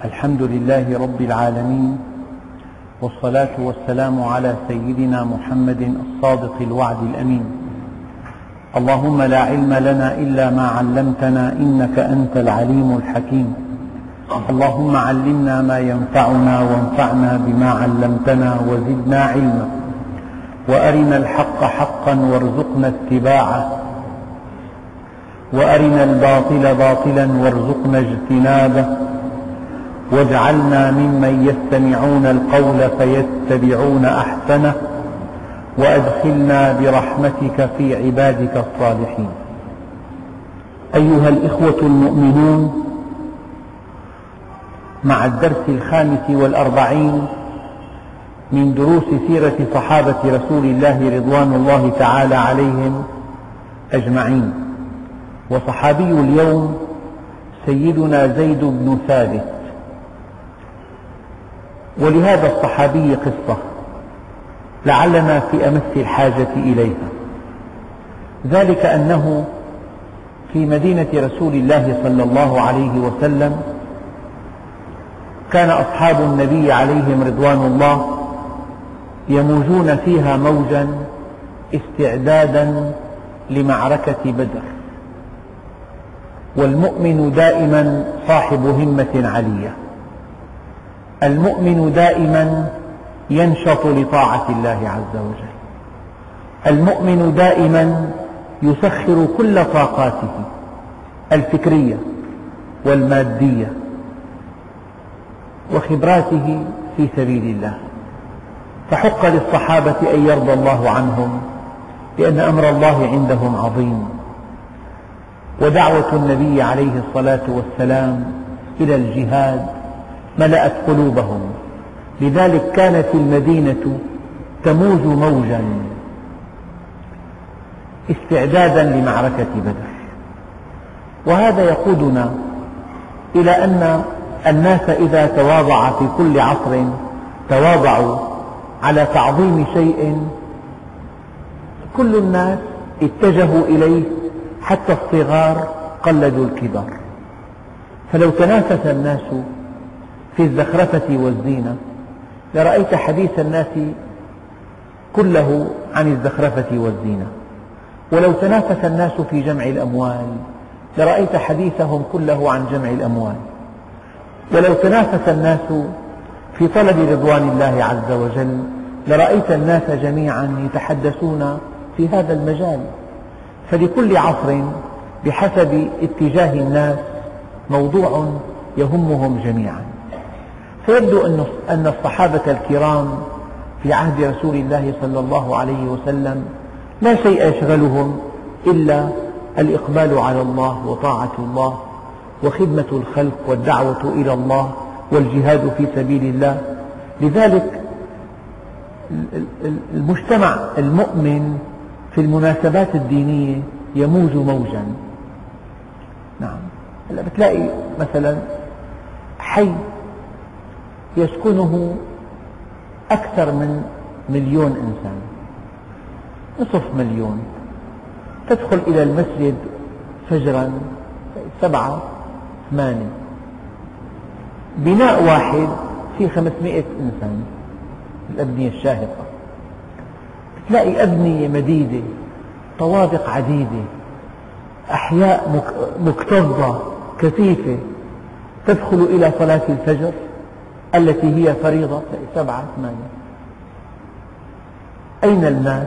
الحمد لله رب العالمين، والصلاة والسلام على سيدنا محمد الصادق الوعد الأمين. اللهم لا علم لنا إلا ما علمتنا إنك أنت العليم الحكيم. اللهم علمنا ما ينفعنا وانفعنا بما علمتنا وزدنا علما، وأرنا الحق حقا وارزقنا اتباعه، وأرنا الباطل باطلا وارزقنا اجتنابه، واجعلنا ممن يستمعون القول فيتبعون أحسنه، وأدخلنا برحمتك في عبادك الصالحين. أيها الإخوة المؤمنون، مع الدرس 45 من دروس سيرة صحابة رسول الله رضوان الله تعالى عليهم أجمعين. وصحابي اليوم سيدنا زيد بن ثابت. ولهذا الصحابي قصة لعلنا في أمس الحاجة إليها، ذلك أنه في مدينة رسول الله صلى الله عليه وسلم كان أصحاب النبي عليهم رضوان الله يموجون فيها موجا استعدادا لمعركة بدر، والمؤمن دائما صاحب همة عالية، المؤمن دائما ينشط لطاعة الله عز وجل، المؤمن دائما يسخر كل طاقاته الفكرية والمادية وخبراته في سبيل الله. فحق للصحابة أن يرضى الله عنهم، لأن أمر الله عندهم عظيم، ودعوة النبي عليه الصلاة والسلام إلى الجهاد ملأت قلوبهم، لذلك كانت المدينة تموج موجا استعدادا لمعركة بدر. وهذا يقودنا إلى أن الناس إذا تواضع في كل عصر تواضعوا على تعظيم شيء كل الناس اتجهوا إليه، حتى الصغار قلدوا الكبار. فلو تنافس الناس في الزخرفة والزينة لرأيت حديث الناس كله عن الزخرفة والزينة، ولو تنافس الناس في جمع الأموال لرأيت حديثهم كله عن جمع الأموال، ولو تنافس الناس في طلب رضوان الله عز وجل لرأيت الناس جميعا يتحدثون في هذا المجال. فلكل عصر بحسب اتجاه الناس موضوع يهمهم جميعا. فيبدو أن الصحابة الكرام في عهد رسول الله صلى الله عليه وسلم لا شيء يشغلهم إلا الإقبال على الله وطاعة الله وخدمة الخلق والدعوة إلى الله والجهاد في سبيل الله. لذلك المجتمع المؤمن في المناسبات الدينية يموج موجا. نعم، هلا بتلاقي مثلا حي يسكنه أكثر من 1,000,000 إنسان، نصف مليون، تدخل إلى المسجد فجرا 7 8 بناء واحد فيه 500 إنسان، الأبنية الشاهقة. تلاقي أبنية مديدة، طوابق عديدة، أحياء مكتظة كثيفة، تدخل إلى صلاة الفجر التي هي فريضة 7 8. أين الناس؟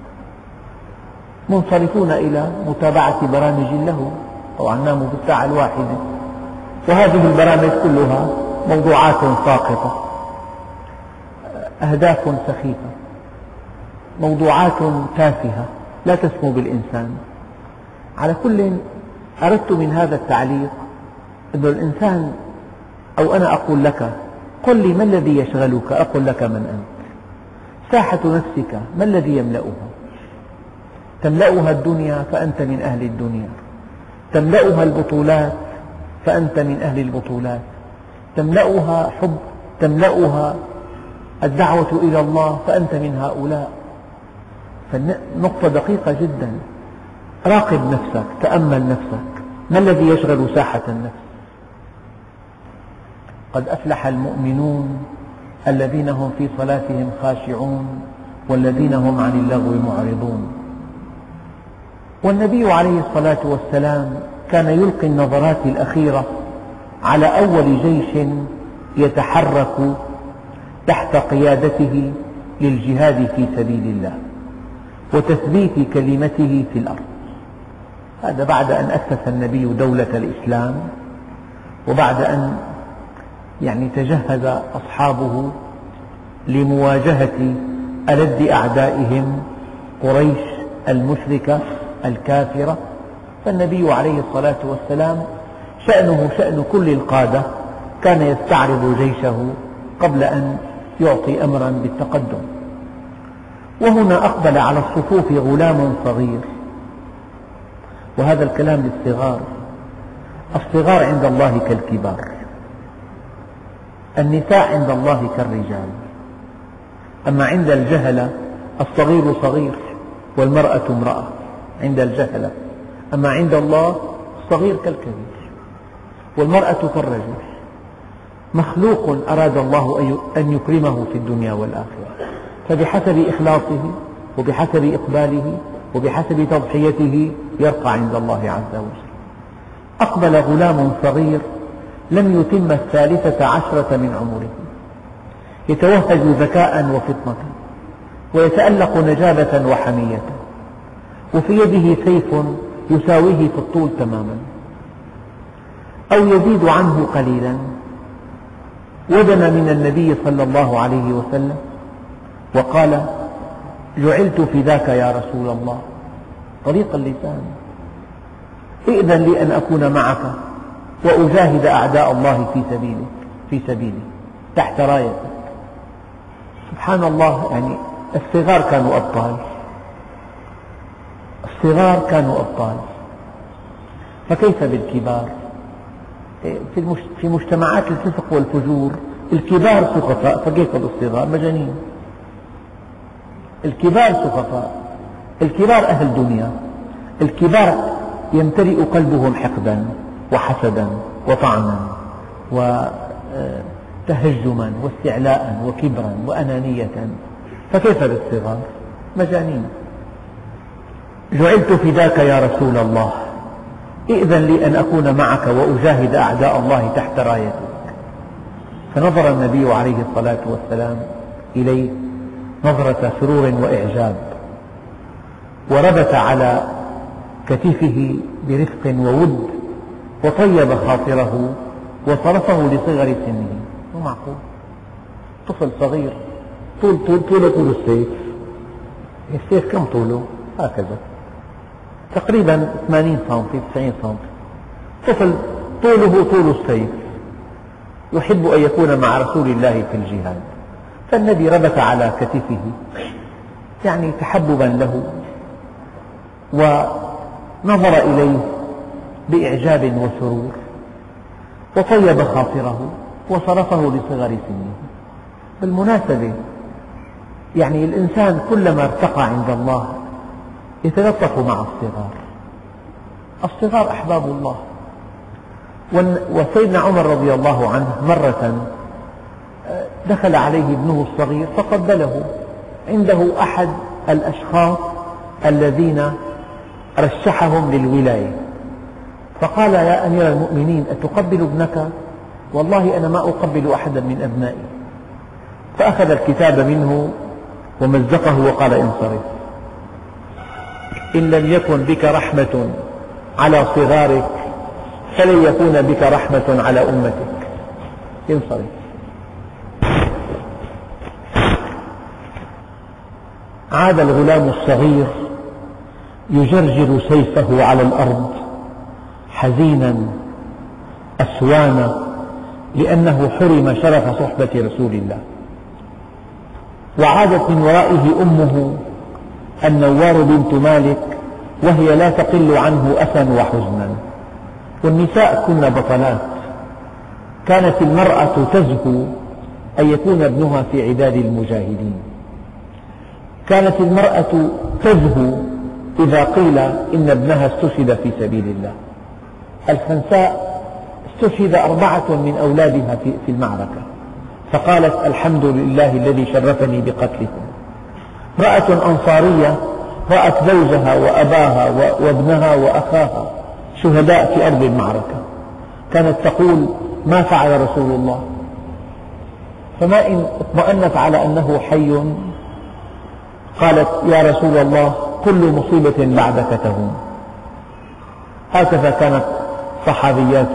منصرفون إلى متابعة برامج له، طبعا ناموا في الساعة 1، وهذه البرامج كلها موضوعات ساقطة، أهداف سخيفة، موضوعات تافهة لا تسمو بالإنسان. على كل، أردت من هذا التعليق أن الإنسان، أو أنا أقول لك قل لي ما الذي يشغلك أقول لك من أنت. ساحة نفسك ما الذي يملأها؟ تملأها الدنيا فأنت من أهل الدنيا، تملأها البطولات فأنت من أهل البطولات، تملأها حب، تملأها الدعوة إلى الله فأنت من هؤلاء. فالنقطة دقيقة جدا. راقب نفسك، تأمل نفسك، ما الذي يشغل ساحة النفس؟ قد أفلح المؤمنون الذين هم في صلاتهم خاشعون والذين هم عن اللغو معرضون. والنبي عليه الصلاة والسلام كان يلقي النظرات الأخيرة على أول جيش يتحرك تحت قيادته للجهاد في سبيل الله وتثبيت كلمته في الأرض. هذا بعد أن أسس النبي دولة الإسلام، وبعد أن تجهز أصحابه لمواجهة ألد أعدائهم قريش المشركة الكافرة. فالنبي عليه الصلاة والسلام شأنه شأن كل القادة، كان يستعرض جيشه قبل أن يعطي أمرا بالتقدم. وهنا أقبل على الصفوف غلام صغير، وهذا الكلام للصغار. الصغار عند الله كالكبار، النساء عند الله كالرجال، أما عند الجهلة الصغير صغير والمرأة امرأة عند الجهلة، أما عند الله الصغير كالكبير والمرأة كالرجل. مخلوق أراد الله أن يكرمه في الدنيا والآخرة، فبحسب إخلاصه وبحسب إقباله وبحسب تضحيته يرقى عند الله عز وجل. أقبل غلام صغير لم يتم 13 من عمره، يتوهج ذكاء وفطنة ويتألق نجابة وحمية، وفي يده سيف يساويه في الطول تماما أو يزيد عنه قليلا. ودنا من النبي صلى الله عليه وسلم وقال: جعلت فداك يا رسول الله. طريق اللسان: ائذن لي أن أكون معك وأجاهد أعداء الله في سبيله تحت رايتك. سبحان الله، الصغار كانوا أبطال، الصغار كانوا أبطال، فكيف بالكبار؟ في مجتمعات الفسق والفجور الكبار سخفاء، فكيف بالصغار؟ مجانين. الكبار سخفاء، الكبار أهل دنيا، الكبار يمتلئ قلبهم حقدا وحسدا وطعنا وتهجما واستعلاء وكبرا وأنانية، فكيف بالصغار؟ مجانين. جعلت فداك يا رسول الله، ائذن لي أن أكون معك وأجاهد أعداء الله تحت رايتك. فنظر النبي عليه الصلاة والسلام إليه نظرة سرور وإعجاب، وربت على كتفه برفق وود، وطيب خاطره وصرفه لصغر سنه. مو معقول طفل صغير طول السيف كم طوله؟ هكذا تقريبا 80 سنتي 90 سنتي، طفل طوله طول السيف، يحب أن يكون مع رسول الله في الجهاد. فالنبي ربط على كتفه تحببا له، ونظر إليه بإعجاب وسرور، وطيب خاطره وصرفه لصغر سنه. بالمناسبة الإنسان كلما ارتقى عند الله يتلطف مع الصغار. الصغار أحباب الله. وسيدنا عمر رضي الله عنه مرة دخل عليه ابنه الصغير فقبله، عنده أحد الأشخاص الذين رشحهم للولاية، فقال: يا أمير المؤمنين، أتقبل ابنك؟ والله أنا ما أقبل أحدا من أبنائي. فأخذ الكتاب منه ومزقه وقال: انصرف، إن لم يكن بك رحمة على صغارك فلن يكون بك رحمة على أمتك، انصرف. عاد الغلام الصغير يجرجر سيفه على الأرض حزينا أسوانا، لأنه حرم شرف صحبة رسول الله. وعادت من ورائه أمه النوار بنت مالك، وهي لا تقل عنه أسا وحزنا. والنساء كن بطلات، كانت المرأة تزهو أن يكون ابنها في عداد المجاهدين، كانت المرأة تزهو إذا قيل إن ابنها استشهد في سبيل الله. الخنساء استشهد 4 من أولادها في المعركة، فقالت الحمد لله الذي شرفني بقتلهم. امرأة أنصارية رأت زوجها وأباها وابنها وأخاها شهداء في أرض المعركة، كانت تقول ما فعل رسول الله؟ فما إن اطمأنت على أنه حي قالت يا رسول الله كل مصيبة بعدك تهون. هكذا كانت صحابيات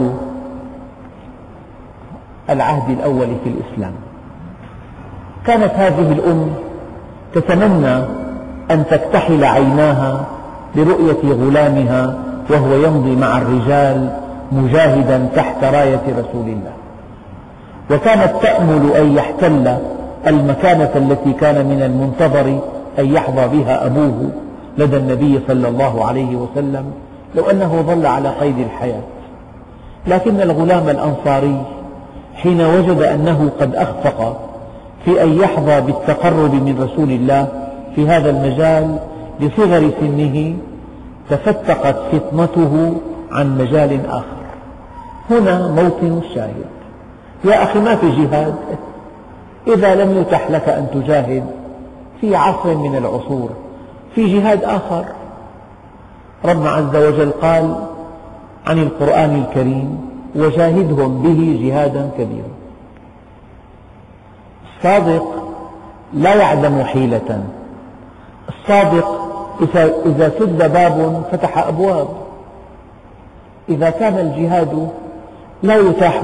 العهد الأول في الإسلام. كانت هذه الأم تتمنى أن تكتحل عيناها برؤية غلامها وهو يمضي مع الرجال مجاهدا تحت راية رسول الله، وكانت تأمل أن يحتل المكانة التي كان من المنتظر أن يحظى بها أبوه لدى النبي صلى الله عليه وسلم لو أنه ظل على قيد الحياة. لكن الغلام الأنصاري حين وجد أنه قد أخفق في أن يحظى بالتقرب من رسول الله في هذا المجال لصغر سنه تفتقت فطنته عن مجال آخر. هنا موطن الشاهد. يا أخي ما في جهاد إذا لم يتح لك أن تجاهد في عصر من العصور، في جهاد آخر. ربنا عز وجل قال عن القرآن الكريم وجاهدهم به جهادا كبيرا. الصادق لا يعدم حيلة، الصادق إذا سد باب فتح أبواب. إذا كان الجهاد لا يتاح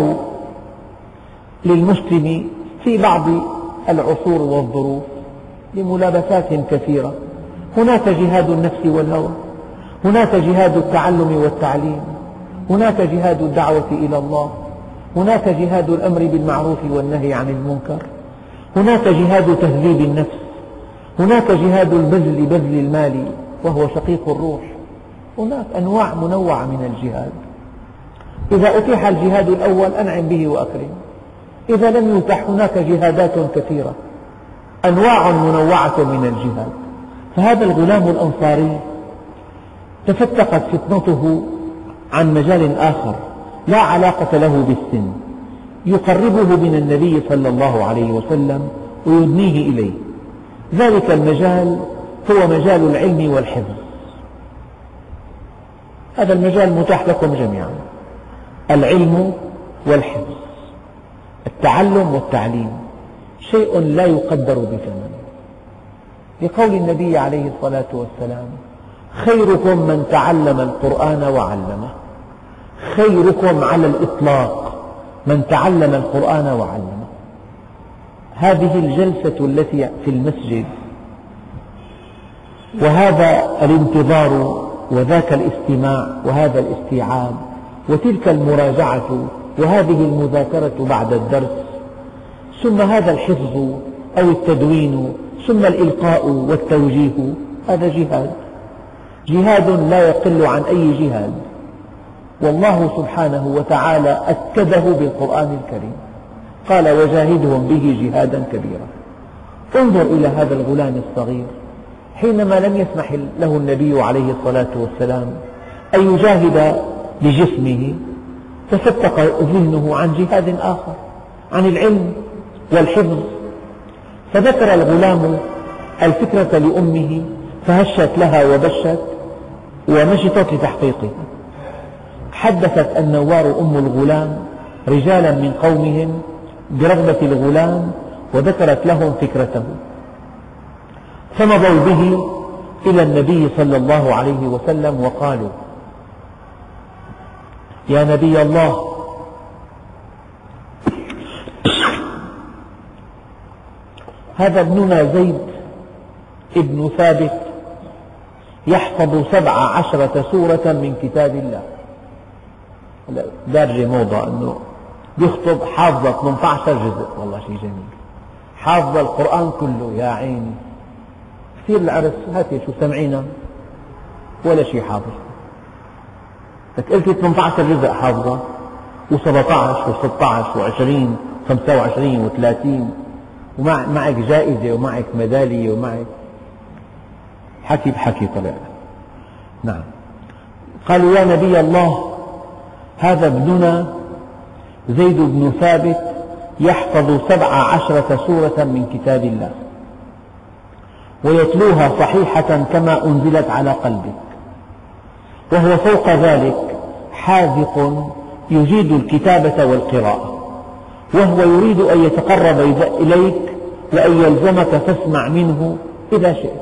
للمسلم في بعض العصور والظروف لملابسات كثيرة، هناك جهاد النفس والهوى، هناك جهاد التعلم والتعليم، هناك جهاد الدعوة إلى الله، هناك جهاد الأمر بالمعروف والنهي عن المنكر، هناك جهاد تهذيب النفس، هناك جهاد بذل المال وهو شقيق الروح. هناك أنواع منوعة من الجهاد. إذا أتيح الجهاد الأول أنعم به وأكرم، إذا لم يتح هناك جهادات كثيرة، أنواع منوعة من الجهاد. فهذا الغلام الأنصاري تفتقت فطنته عن مجال آخر لا علاقة له بالسن، يقربه من النبي صلى الله عليه وسلم ويدنيه إليه. ذلك المجال هو مجال العلم والحفظ. هذا المجال متاح لكم جميعا، العلم والحفظ، التعلم والتعليم، شيء لا يقدر بثمن. لقول النبي عليه الصلاة والسلام خيركم من تعلم القرآن وعلمه. خيركم على الإطلاق من تعلم القرآن وعلمه. هذه الجلسة التي في المسجد وهذا الانتظار وذاك الاستماع وهذا الاستيعاب وتلك المراجعة وهذه المذاكرة بعد الدرس، ثم هذا الحفظ أو التدوين، ثم الإلقاء والتوجيه، هذا جهاد، جهاد لا يقل عن أي جهاد. والله سبحانه وتعالى أكده بالقرآن الكريم، قال وجاهدهم به جهادا كبيرا. انظر إلى هذا الغلام الصغير حينما لم يسمح له النبي عليه الصلاة والسلام أن يجاهد بجسمه، تفتق ذهنه عن جهاد آخر، عن العلم والحفظ. فذكر الغلام الفكرة لأمه فهشت لها وبشت ونشطت لتحقيقه. حدثت النوار أم الغلام رجالا من قومهم برغبة الغلام وذكرت لهم فكرته، فمضوا به إلى النبي صلى الله عليه وسلم وقالوا يا نبي الله، هذا ابننا زيد ابن ثابت يحفظ 17 سورة من كتاب الله. دارجة موضة أنه يخطب حافظ 18 جزء، والله شيء جميل، حافظ القرآن كله يا عيني. كثير العرس هاتي شو سمعينا ولا شيء حافظ، لك قلت 18 جزء حافظة و17 و16 و20 25 و30 ومعك جائزة ومعك ميدالية ومعك حكي بحكي طلع. نعم. قالوا يا نبي الله، هذا ابننا زيد بن ثابت يحفظ 17 سورة من كتاب الله ويتلوها صحيحة كما أنزلت على قلبك، وهو فوق ذلك حاذق يجيد الكتابة والقراءة، وهو يريد أن يتقرب إليك وأن يلزمك فاسمع منه إذا شئت.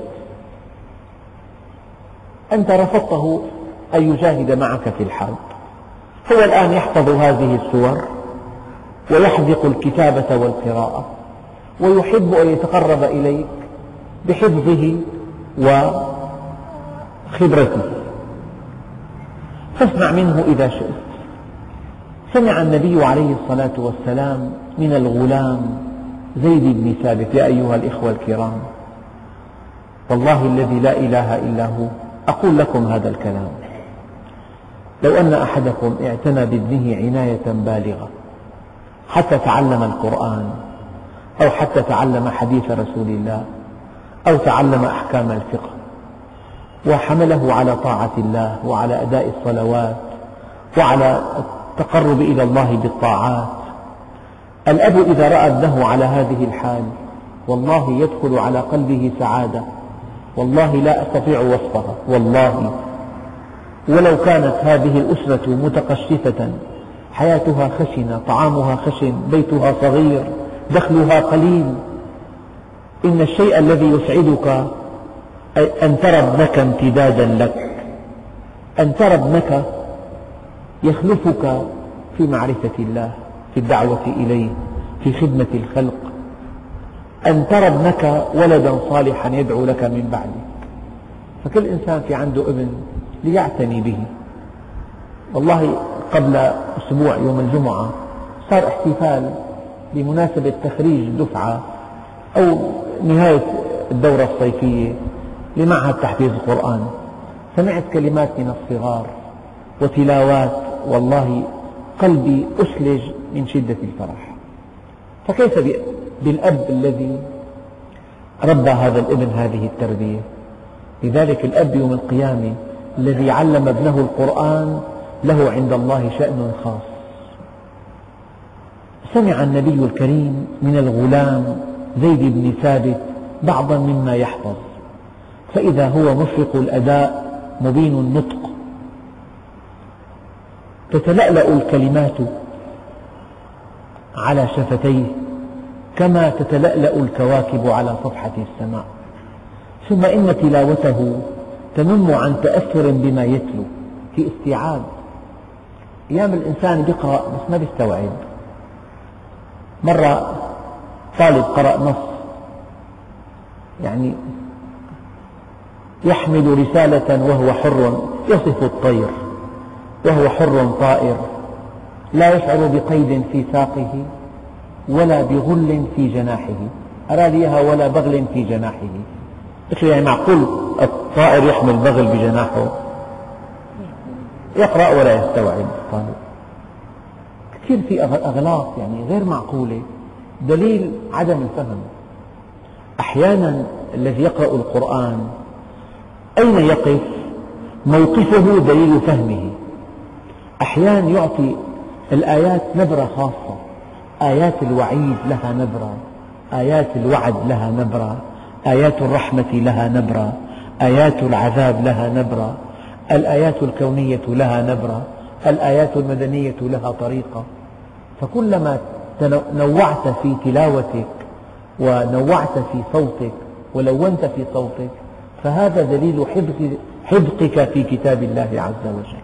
أنت رفضته أن يجاهد معك في الحرب، هو الآن يحفظ هذه السور ويحذق الكتابة والقراءة ويحب أن يتقرب إليك بحفظه وخبرته، فاسمع منه إذا شئت. سمع النبي عليه الصلاة والسلام من الغلام زيد بن ثابت: يا أيها الإخوة الكرام، والله الذي لا إله إلا هو أقول لكم هذا الكلام، لو أن أحدكم اعتنى بابنه عناية بالغة حتى تعلم القرآن أو حتى تعلم حديث رسول الله أو تعلم أحكام الفقه وحمله على طاعة الله وعلى أداء الصلوات وعلى التقرب إلى الله بالطاعات، الأب إذا رأى ابنه على هذه الحال والله يدخل على قلبه سعادة والله لا أستطيع وصفها، والله ولو كانت هذه الأسرة متقشفة حياتها خشنة، طعامها خشن، بيتها صغير، دخلها قليل، إن الشيء الذي يسعدك أن ترى ابنك امتدادا لك، أن ترى ابنك يخلفك في معرفة الله، في الدعوة إليه، في خدمة الخلق، أن ترى ابنك ولدا صالحا يدعو لك من بعدك. فكل إنسان في عنده ابن ليعتني به. والله قبل أسبوع يوم الجمعة صار احتفال بمناسبة تخريج الدفعة أو نهاية الدورة الصيفية لمعهد تحفيظ القرآن، سمعت كلمات من الصغار وتلاوات، والله قلبي أثلج من شدة الفرح. فكيف بالأب الذي ربى هذا الابن هذه التربية؟ لذلك الأب يوم القيامة الذي علم ابنه القرآن له عند الله شأن خاص. سمع النبي الكريم من الغلام زيد بن ثابت بعضا مما يحفظ، فإذا هو مشرق الأداء مبين النطق، تتلألأ الكلمات على شفتيه كما تتلألأ الكواكب على صفحة السماء، ثم إن تلاوته تنم عن تأثر بما يتلو، في استيعاب. أيام الإنسان يقرأ بس ما يستوعب. مرة طالب قرأ نص يعني يحمل رسالة وهو حر، يصف الطير وهو حر طائر لا يشعر بقيد في ساقه ولا بغل في جناحه، أرى ليها ولا بغل في جناحه. قلت له يعني معقول الطائر يحمل بغل بجناحه؟ يقرأ ولا يستوعب الطالب. كثير في أغلاط يعني غير معقولة، دليل عدم الفهم. أحيانا الذي يقرأ القرآن أين يقف؟ موقفه دليل فهمه. أحيانا يعطي الآيات نبرة خاصة، آيات الوعيد لها نبرة، آيات الوعد لها نبرة، آيات الرحمة لها نبرة، آيات العذاب لها نبرة، الآيات الكونية لها نبرة، الآيات المدنية لها طريقة. فكلما نوعت في تلاوتك ونوعت في صوتك ولونت في صوتك فهذا دليل حذقك في كتاب الله عز وجل.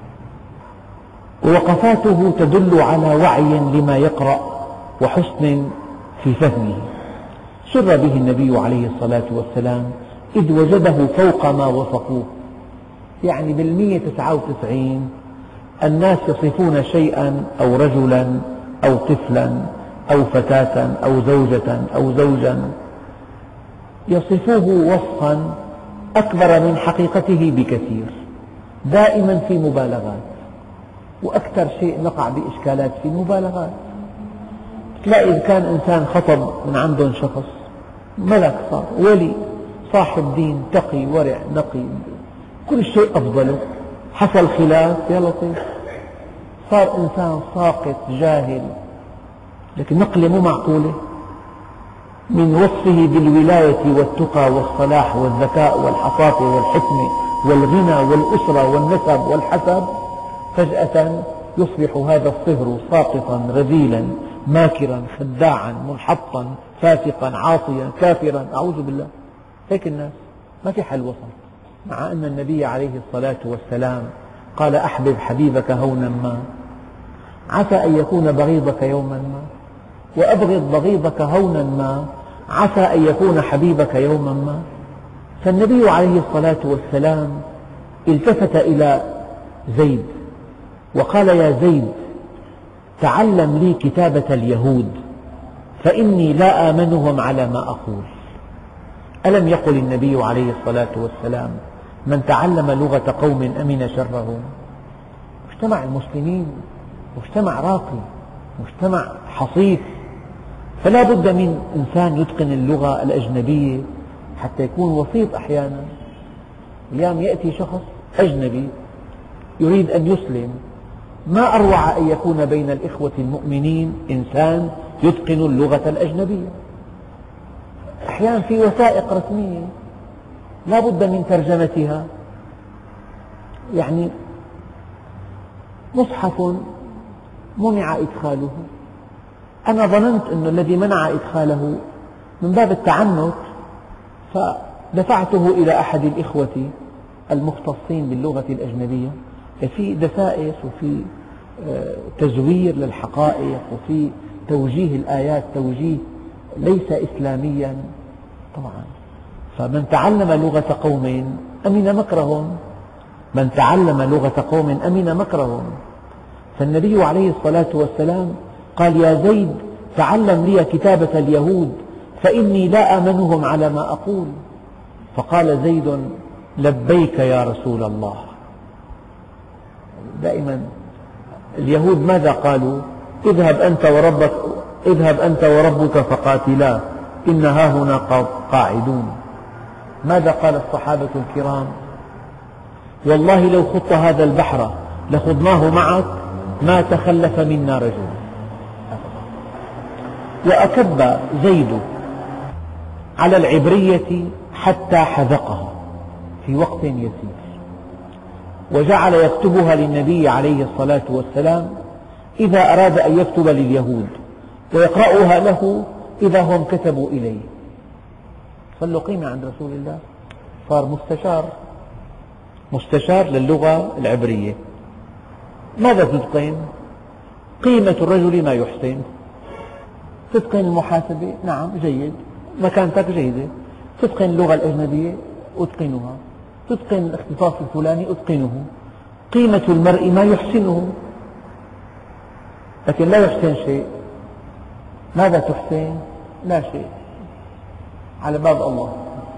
ووقفاته تدل على وعي لما يقرأ وحسن في فهمه. سر به النبي عليه الصلاة والسلام إذ وجده فوق ما وصفوه، يعني 199 الناس يصفون شيئا أو رجلا أو طفلا أو فتاة أو زوجة أو زوجا، يصفوه وصفا أكبر من حقيقته بكثير، دائما في مبالغات، وأكثر شيء نقع بإشكالات في مبالغات. تلاقي إذا كان إنسان خطب من عندهم شخص ملك، صار ولي، صاحب دين، تقي، ورع، نقي، كل شيء أفضله، حصل خلاف يا لطيف صار إنسان ساقط، جاهل، لكن نقلة مو معقولة من وصفه بالولاية والتقى والصلاح والذكاء والحصافة والحكمة والغنى والأسرة والنسب والحسب، فجأة يصبح هذا الصهر ساقطا رذيلا ماكرا خداعا منحطا فاسقا عاصيا كافرا، أعوذ بالله. هيك الناس ما في حل وسط، مع أن النبي عليه الصلاة والسلام قال: أحبب حبيبك هونا ما، عسى أن يكون بغيضك يوما ما، وأبغض بغيضك هونا ما، عسى أن يكون حبيبك يوما ما. فالنبي عليه الصلاة والسلام التفت إلى زيد وقال: يا زيد، تعلم لي كتابة اليهود فإني لا آمنهم على ما أقول. ألم يقل النبي عليه الصلاة والسلام: من تعلم لغة قوم أمن شرهم؟ مجتمع المسلمين مجتمع راقي، مجتمع حصيف، فلا بد من إنسان يتقن اللغة الأجنبية حتى يكون وسيط. أحيانا أيام يأتي شخص أجنبي يريد أن يسلم، ما أروع أن يكون بين الإخوة المؤمنين إنسان يتقن اللغة الأجنبية. أحيانا في وثائق رسمية لا بد من ترجمتها، يعني مصحف منع إدخاله، أنا ظننت أن الذي منع إدخاله من باب التعنت، فدفعته إلى أحد الإخوة المختصين باللغة الأجنبية، في دسائس وفي تزوير للحقائق وفي توجيه الآيات توجيه ليس إسلاميا طبعا. فمن تعلم لغة قوم أمن مكرهم، من تعلم لغة قوم أمن مكرهم. فالنبي عليه الصلاة والسلام قال: يا زيد، تعلم لي كتابة اليهود فإني لا آمنهم على ما أقول. فقال زيد: لبيك يا رسول الله. دائما اليهود ماذا قالوا؟ اذهب أنت وربك فقاتلا إن هاهنا قاعدون. ماذا قال الصحابة الكرام؟ والله لو خضت هذا البحر لخضناه معك ما تخلف منا رجل. وأكب زيد على العبرية حتى حذقها في وقت يسير، وجعل يكتبها للنبي عليه الصلاة والسلام إذا أراد أن يكتب لليهود، ويقرأها له إذا هم كتبوا إليه. صار له قيمة عند رسول الله، صار مستشار للغة العبرية. ماذا تتقن؟ قيمة الرجل ما يحسن. تتقن المحاسبة؟ نعم جيد، مكانتك جيدة. تتقن اللغة الأجنبية؟ أتقنها. تتقن الاختصاص الفلاني؟ أتقنه. قيمة المرء ما يحسنه، لكن لا يحسن شيء. ماذا تحسن؟ لا شيء، على باب الله.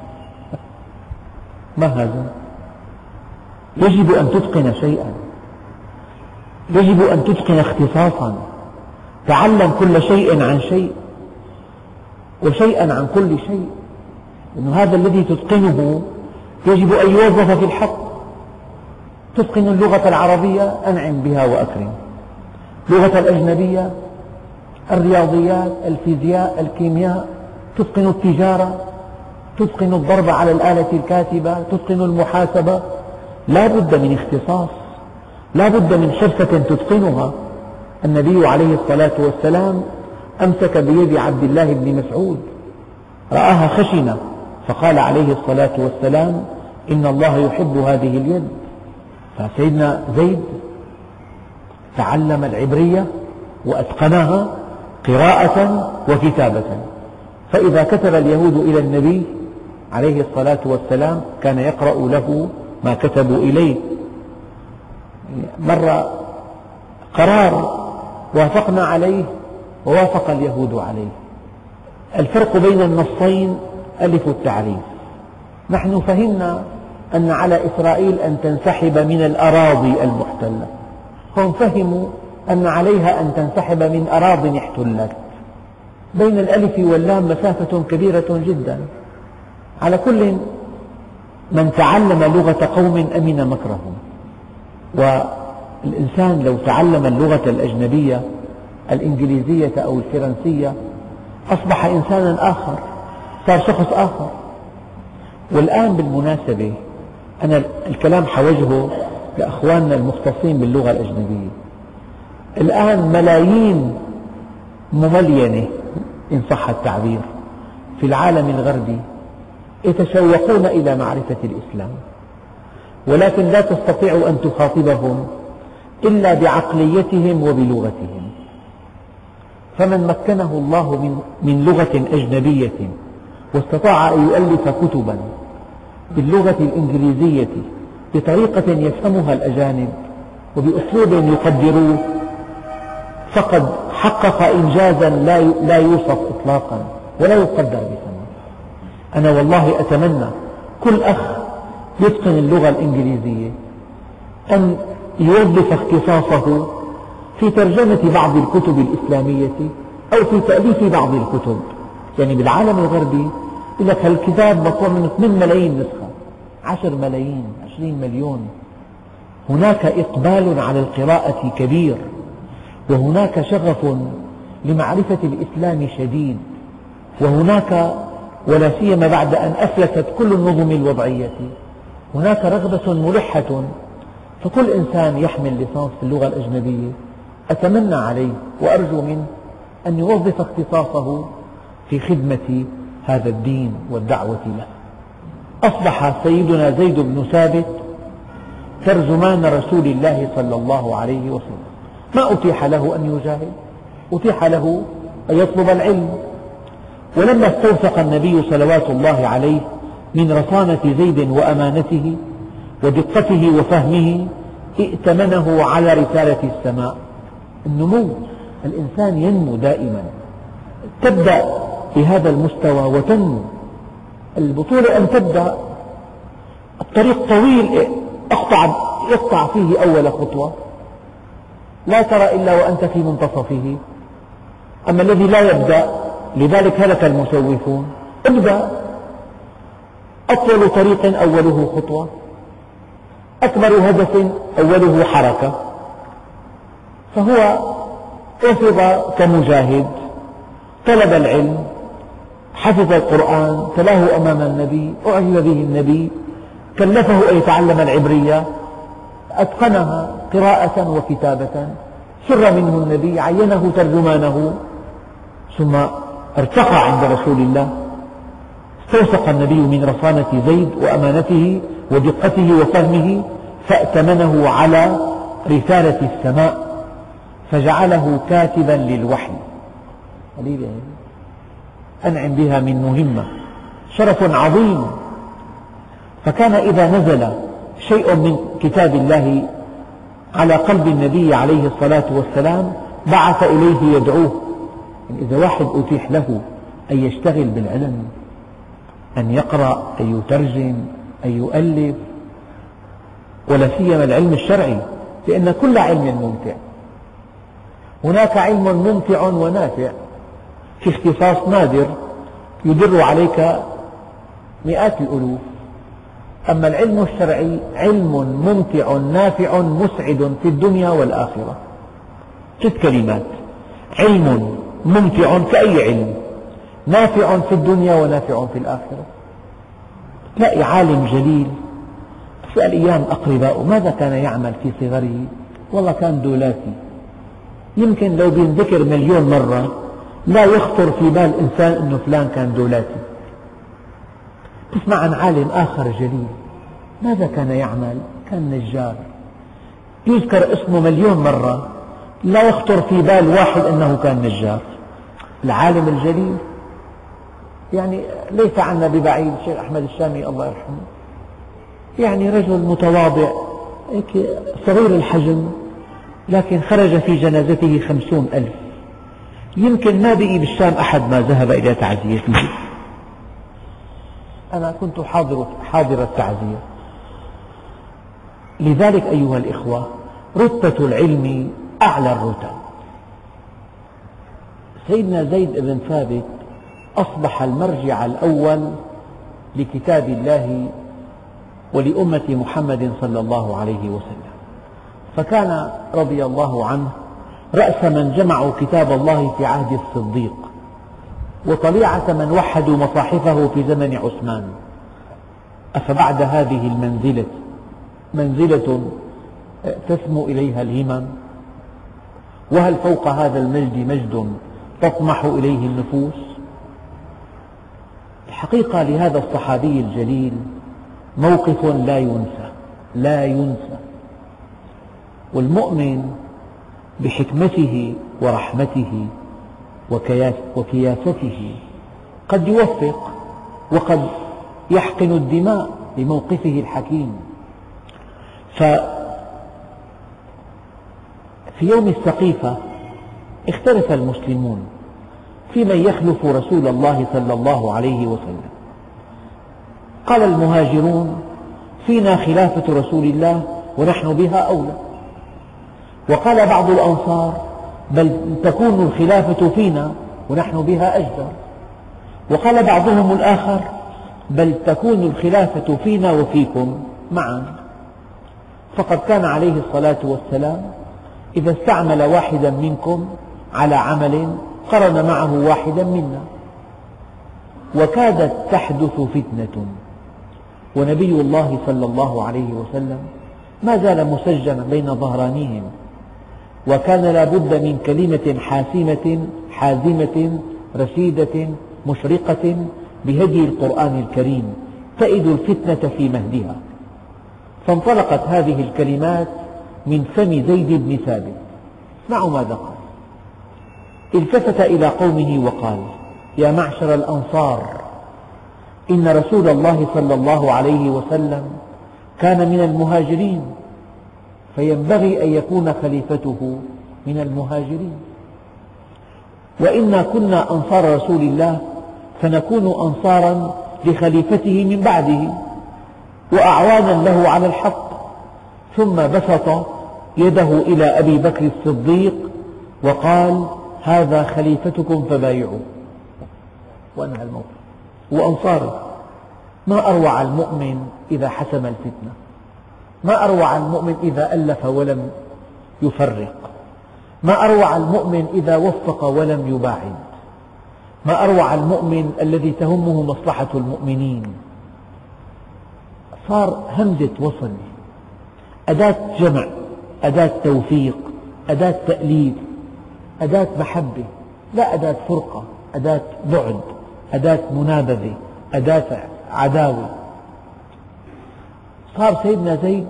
ما هذا؟ يجب أن تتقن شيئا، يجب أن تتقن اختصاصا. تعلم كل شيء عن شيء وشيئا عن كل شيء، لأن هذا الذي تتقنه يجب أن يوظف في الحق. تتقن اللغة العربية، أنعم بها وأكرم. اللغة الأجنبية، الرياضيات، الفيزياء، الكيمياء. تتقن التجارة، تتقن الضرب على الآلة الكاتبة، تتقن المحاسبة. لا بد من اختصاص، لا بد من حرفة تتقنها. النبي عليه الصلاة والسلام أمسك بيد عبد الله بن مسعود، رآها خشنة، فقال عليه الصلاة والسلام: إن الله يحب هذه اليد. فسيدنا زيد تعلم العبرية وأتقنها قراءة وكتابة، فإذا كتب اليهود إلى النبي عليه الصلاة والسلام كان يقرأ له ما كتبوا إليه. مرة قرار وافقنا عليه ووافق اليهود عليه. الفرق بين النصين ألف التعريف. نحن فهمنا أن على إسرائيل أن تنسحب من الأراضي المحتلة، هم فهموا أن عليها أن تنسحب من أراضٍ احتلت. بين الألف واللام مسافة كبيرة جدا. على كل، من تعلم لغة قوم أمن مكرهم. والإنسان لو تعلم اللغة الأجنبية الإنجليزية أو الفرنسية أصبح إنسانا آخر، صار شخص آخر. والآن بالمناسبة أنا الكلام حوجهه لأخواننا المختصين باللغة الأجنبية. الآن ملايين مملينة إن صح التعبير في العالم الغربي يتشوقون إلى معرفة الإسلام، ولكن لا تستطيع أن تخاطبهم إلا بعقليتهم وبلغتهم. فمن مكنه الله من لغة أجنبية واستطاع أن يؤلف كتبا باللغة الإنجليزية بطريقة يفهمها الأجانب وبأسلوب يقدروه، فقد حقق إنجازا لا يوصف إطلاقا ولا يقدر بثمن. أنا والله أتمنى كل أخ يتقن اللغة الإنجليزية أن يوظف اختصاصه في ترجمة بعض الكتب الإسلامية أو في تأليف بعض الكتب. يعني بالعالم الغربي يقول لك هالكتاب مطبوع منه 8 ملايين نسخة، 10 ملايين، 20 مليون. هناك إقبال على القراءة كبير، وهناك شغف لمعرفة الإسلام شديد، وهناك ولا سيما بعد أن أفلست كل النظم الوضعية هناك رغبة ملحة. فكل إنسان يحمل ليسانس في اللغة الأجنبية أتمنى عليه وأرجو منه أن يوظف اختصاصه في خدمة هذا الدين والدعوة له. أصبح سيدنا زيد بن ثابت ترجمان رسول الله صلى الله عليه وسلم. ما أتيح له أن يجاهد، أتيح له أن يطلب العلم. ولما استوثق النبي صلوات الله عليه من رصانة زيد وأمانته ودقته وفهمه ائتمنه على رسالة السماء. النمو، الإنسان ينمو دائما، تبدأ بهذا المستوى وتنمو. البطولة أن تبدأ، الطريق طويل يقطع فيه أول خطوة لا ترى إلا وأنت في منتصفه. أما الذي لا يبدأ، لذلك هلك المسوفون. ابدأ، أطول طريق أوله خطوة، أكبر هدف أوله حركة. فهو رفض كمجاهد، طلب العلم، حفظ القرآن، تلاه أمام النبي، أعجب به النبي، كلفه أن يتعلم العبرية، أتقنها قراءة وكتابة، سر منه النبي، عينه ترجمانه، ثم ارتقى عند رسول الله. استوثق النبي من رصانة زيد وأمانته ودقته وفهمه فأتمنه على رسالة السماء فجعله كاتبا للوحي. قليلة أنعم بها من مهمة، شرف عظيم. فكان إذا نزل شيء من كتاب الله على قلب النبي عليه الصلاة والسلام بعث إليه يدعوه. إذا واحد أتيح له أن يشتغل بالعلم، أن يقرأ، أن يترجم، أن يؤلف، ولا سيما العلم الشرعي، لأن كل علم ممتع. هناك علم ممتع ونافع في اختصاص نادر يدر عليك مئات الألوف. أما العلم الشرعي علم ممتع نافع مسعد في الدنيا والآخرة. 3 كلمات: علم ممتع كأي علم، نافع في الدنيا ونافع في الآخرة. تلاقي عالم جليل تسأل أيام أقرباء ماذا كان يعمل في صغره؟ والله كان دولاتي. يمكن لو بينذكر 1,000,000 مرة لا يخطر في بال إنسان أنه فلان كان دولاتي. تسمع عن عالم آخر جليل ماذا كان يعمل؟ كان نجار. يذكر اسمه 1,000,000 مرة لا يخطر في بال واحد أنه كان نجار. العالم الجليل يعني ليس عنا ببعيد الشيخ أحمد الشامي الله يرحمه، يعني رجل متواضع صغير الحجم، لكن خرج في جنازته 50,000. يمكن ما بقي بالشام أحد ما ذهب إلى تعزيته. أنا كنت حاضر التعزية. لذلك أيها الإخوة رتبة العلم أعلى الرتب. سيدنا زيد بن ثابت أصبح المرجع الأول لكتاب الله ولأمة محمد صلى الله عليه وسلم. فكان رضي الله عنه رأس من جمعوا كتاب الله في عهد الصديق، وطليعة من وحدوا مصاحفه في زمن عثمان. أفبعد هذه المنزلة منزلة تسمو إليها الهمم؟ وهل فوق هذا المجد مجد تطمح إليه النفوس؟ الحقيقة لهذا الصحابي الجليل موقف لا ينسى، لا ينسى. والمؤمن بحكمته ورحمته وكياسته قد يوفق وقد يحقن الدماء لموقفه الحكيم. ففي يوم السقيفة اختلف المسلمون في من يخلف رسول الله صلى الله عليه وسلم. قال المهاجرون: فينا خلافة رسول الله ونحن بها أولى. وقال بعض الأنصار: بل تكون الخلافة فينا ونحن بها أجدر. وقال بعضهم الآخر: بل تكون الخلافة فينا وفيكم معا. فقد كان عليه الصلاة والسلام إذا استعمل واحدا منكم على عمل قرن معه واحدا منا. وكادت تحدث فتنة، ونبي الله صلى الله عليه وسلم ما زال مسجنا بين ظهرانيهم، وكان لا بد من كلمة حازمة رشيدة مشرقة بهدي القرآن الكريم تئد الفتنة في مهدها. فانطلقت هذه الكلمات من فم زيد بن ثابت. اسمعوا ماذا قال: التفت إلى قومه وقال: يا معشر الأنصار، إن رسول الله صلى الله عليه وسلم كان من المهاجرين، فينبغي أن يكون خليفته من المهاجرين، وإنا كنا أنصار رسول الله فنكون أنصارا لخليفته من بعده وأعوانا له على الحق. ثم بسط يده إلى أبي بكر الصديق وقال: هذا خليفتكم فبايعوه. وأنهى الموقف. وأنصاره ما أروع المؤمن إذا حسم الفتنة، ما أروع المؤمن إذا ألف ولم يفرق، ما أروع المؤمن إذا وفق ولم يباعد، ما أروع المؤمن الذي تهمه مصلحة المؤمنين. صار همزة وصل، أداة جمع، أداة توفيق، أداة تأليف، أداة محبة، لا أداة فرقة، أداة بعد، أداة منابذة، أداة عداوة. صار سيدنا زيد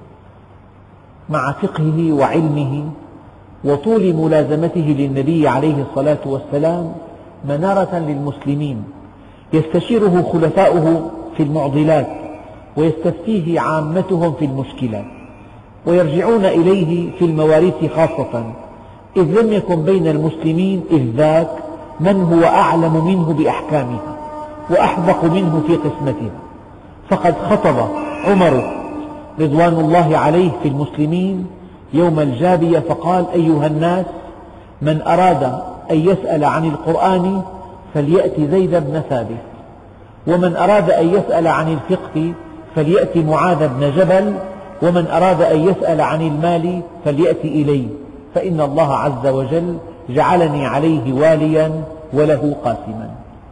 مع فقهه وعلمه وطول ملازمته للنبي عليه الصلاة والسلام منارة للمسلمين، يستشيره خلفاؤه في المعضلات ويستفتيه عامتهم في المشكلات، ويرجعون إليه في المواريث خاصة، إذ لم يكن بين المسلمين إذ ذاك من هو أعلم منه بأحكامها وأحذق منه في قسمتها. فقد خطب عمر رضوان الله عليه في المسلمين يوم الجابية فقال: أيها الناس، من أراد أن يسأل عن القرآن فليأت زيد بن ثابت، ومن أراد أن يسأل عن الفقه فليأت معاذ بن جبل، ومن أراد أن يسأل عن المال فليأت إلي، فإن الله عز وجل جعلني عليه واليا وله قاسما.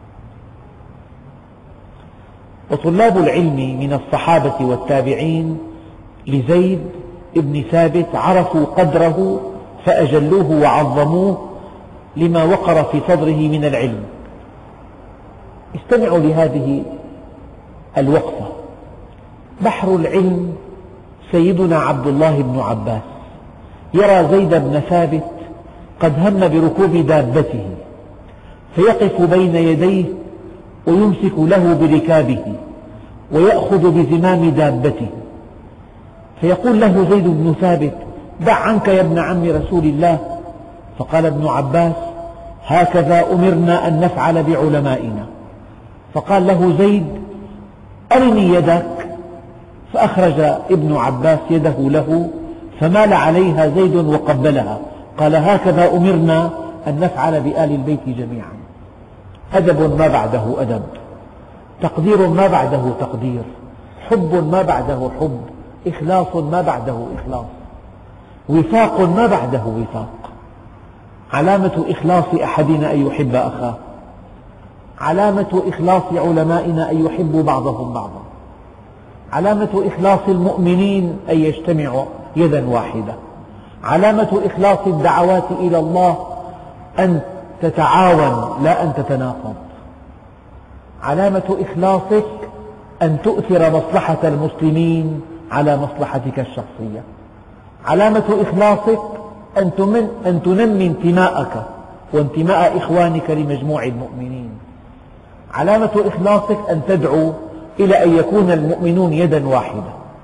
وطلاب العلم من الصحابة والتابعين لزيد بن ثابت عرفوا قدره فأجلوه وعظموه لما وقر في صدره من العلم. استمعوا لهذه الوقفة. بحر العلم سيدنا عبد الله بن عباس يرى زيد بن ثابت قد هم بركوب دابته، فيقف بين يديه ويمسك له بركابه ويأخذ بزمام دابته، فيقول له زيد بن ثابت: دع عنك يا ابن عم رسول الله. فقال ابن عباس: هكذا أمرنا أن نفعل بعلمائنا. فقال له زيد: أرني يدك. فأخرج ابن عباس يده له فمال عليها زيد وقبلها، قال: هكذا أمرنا أن نفعل بآل البيت جميعا. أدب ما بعده أدب، تقدير ما بعده تقدير، حب ما بعده حب، إخلاص ما بعده إخلاص، وفاق ما بعده وفاق. علامة إخلاص أحدنا أن يحب أخاه، علامة إخلاص علمائنا أن يحبوا بعضهم بعضا، علامة إخلاص المؤمنين أن يجتمعوا يدا واحدة، علامة إخلاص الدعوات إلى الله أن تتعاون لا أن تتناقض، علامة إخلاصك أن تؤثر مصلحة المسلمين على مصلحتك الشخصية، علامة إخلاصك أن تنمي انتماءك وانتماء إخوانك لمجموع المؤمنين، علامة إخلاصك أن تدعو إلى أن يكون المؤمنون يدا واحدة.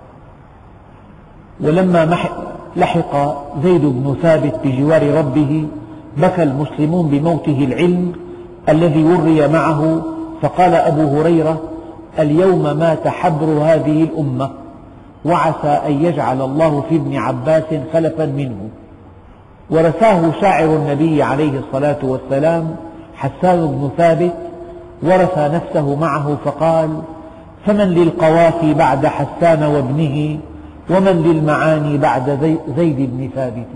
ولما لحق زيد بن ثابت بجوار ربه بكى المسلمون بموته العلم الذي وري معه، فقال أبو هريرة: اليوم مات حبر هذه الأمة، وعسى أن يجعل الله في ابن عباس خلفا منه. ورثاه شاعر النبي عليه الصلاة والسلام حسان بن ثابت، ورث نفسه معه فقال: فمن للقوافي بعد حسان وابنه، ومن للمعاني بعد زيد بن ثابت.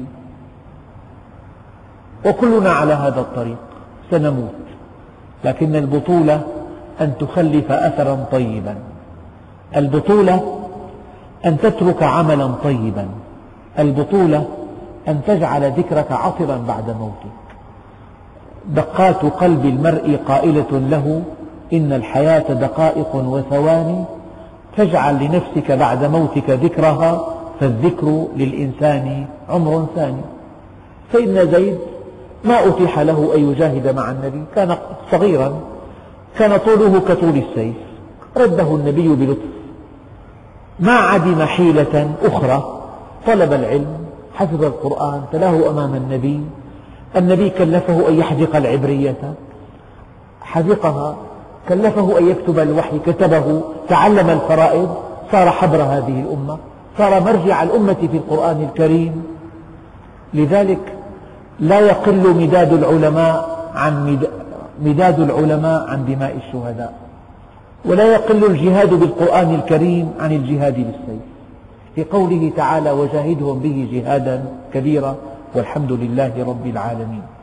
وكلنا على هذا الطريق سنموت، لكن البطولة أن تخلف أثرا طيبا، البطولة أن تترك عملا طيبا، البطولة أن تجعل ذكرك عطرا بعد موتك. دقات قلب المرء قائلة له: إن الحياة دقائق وثواني، فاجعل لنفسك بعد موتك ذكرها، فالذكر للإنسان عمر ثاني. فإن زيد ما أتيح له أن يجاهد مع النبي، كان صغيرا، كان طوله كطول السيف، رده النبي بلطف، ما عدم حيلة أخرى، طلب العلم، حفظ القرآن، تلاه أمام النبي، النبي كلفه أن يحدق العبرية، حدقها، كلفه أن يكتب الوحي، كتبه، تعلم الفرائض، صار حبر هذه الأمة، صار مرجع الأمة في القرآن الكريم. لذلك لا يقل مداد العلماء عن دماء الشهداء، ولا يقل الجهاد بالقرآن الكريم عن الجهاد بالسيف، في قوله تعالى: وجاهدهم به جهادا كبيرا، والحمد لله رب العالمين.